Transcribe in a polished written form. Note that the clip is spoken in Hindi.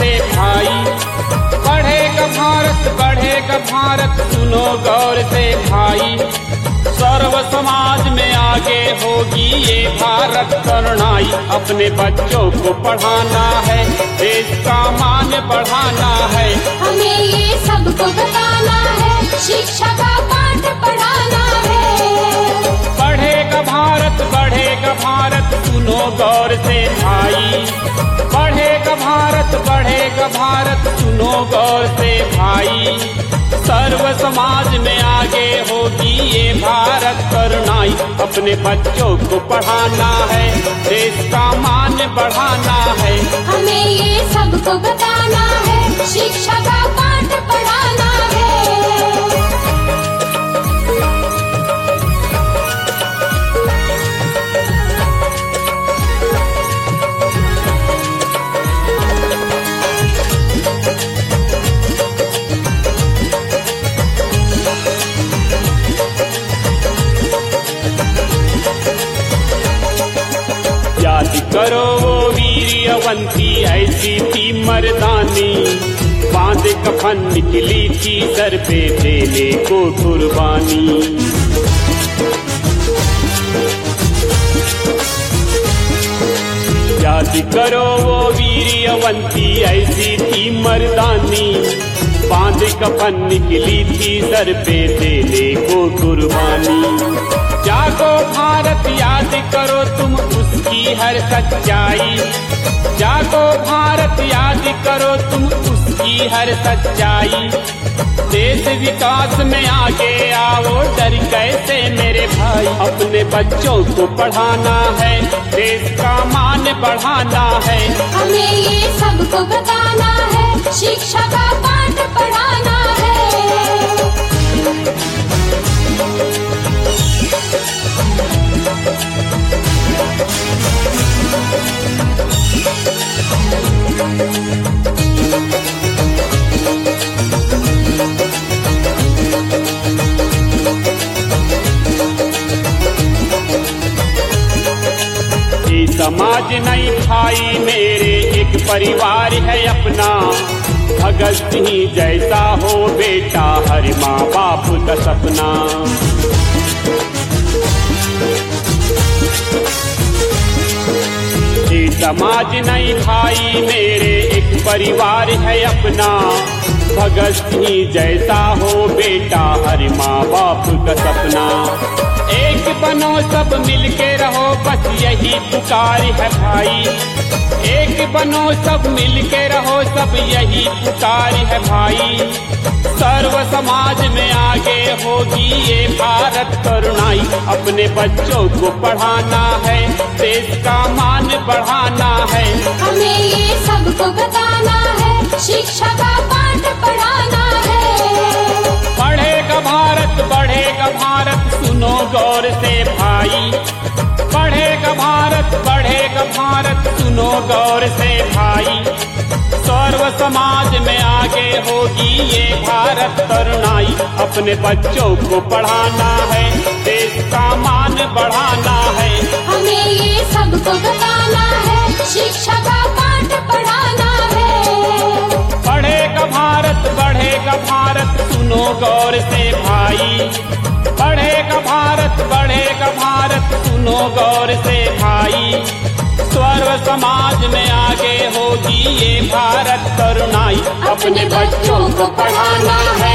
से भाई। बढ़ेगा भारत सुनो गौर से भाई। सर्व समाज में आगे होगी ये भारत करुणाई। अपने बच्चों को पढ़ाना है, देश का मान बढ़ाना है। हमें ये सबको बताना है, शिक्षा का पाठ पढ़ाना है। बढ़ेगा भारत सुनो गौर से भाई। बढ़ेगा भारत सुनो गौर से भाई। सर्व समाज में आगे होगी ये भारत करुणाई। अपने बच्चों को पढ़ाना है, देश का मान बढ़ाना है। हमें ये सबको बताना है, शिक्षा का पाठ पढ़ाना है। याद करो वो वीरवंती ऐसी थी मर्दानी। बांध कफन निकली थी सर पे देने को कुर्बानी। याद करो वो वीरवंती ऐसी थी मर्दानी। बांध कफन निकली थी सर पे देने को कुर्बानी। जागो भारत याद करो तुम उसकी हर सच्चाई। जागो भारत याद करो तुम उसकी हर सच्चाई। देश विकास में आगे आओ, डर कैसे मेरे भाई। अपने बच्चों को पढ़ाना है, देश का मान बढ़ाना है। हमें ये सबको बताना है, शिक्षा का पाठ पढ़ाना है। ये समाज नहीं भाई मेरे, एक परिवार है अपना। भगत सिंह जैसा हो बेटा, हर माँ बाप का सपना। ये समाज नहीं भाई मेरे, एक परिवार है अपना। भगत सिंह जैसा हो बेटा, हर माँ बाप का सपना। एक बनो सब मिलके रहो, बस यही पुकार है भाई। एक बनो सब मिलके रहो, सब यही पुकार है भाई। सर्व समाज में आगे होगी ये भारत करुणाई। अपने बच्चों को पढ़ाना है, देश का मान बढ़ाना है। हमें ये सबको बताना है, शिक्षा का पाठ पढ़ाना है। बढ़ेगा भारत सुनो गौर से भाई। बढ़ेगा भारत सुनो गौर से भाई। सर्व समाज में आगे होगी ये भारत करुणाई। अपने बच्चों को पढ़ाना है, देश का मान बढ़ाना है। हमें ये सबको बताना है, शिक्षा का पाठ पढ़ाना है। बढ़ेगा भारत सुनो गौर से भाई। बढ़ेगा भारत सुनो गौर से भाई। सर्व समाज में आगे होगी ये भारत करुणाई। अपने बच्चों को पढ़ाना है,